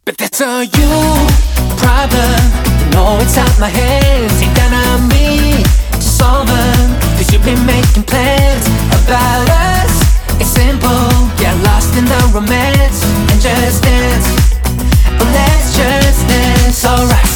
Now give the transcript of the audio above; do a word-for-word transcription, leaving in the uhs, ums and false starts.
But that's a you problem. No, it's out my hands. Ain't that on me to solve them? Cause you've been making plans about us. It's simple, get lost in the romance and just dance. Oh, let's just dance, alright.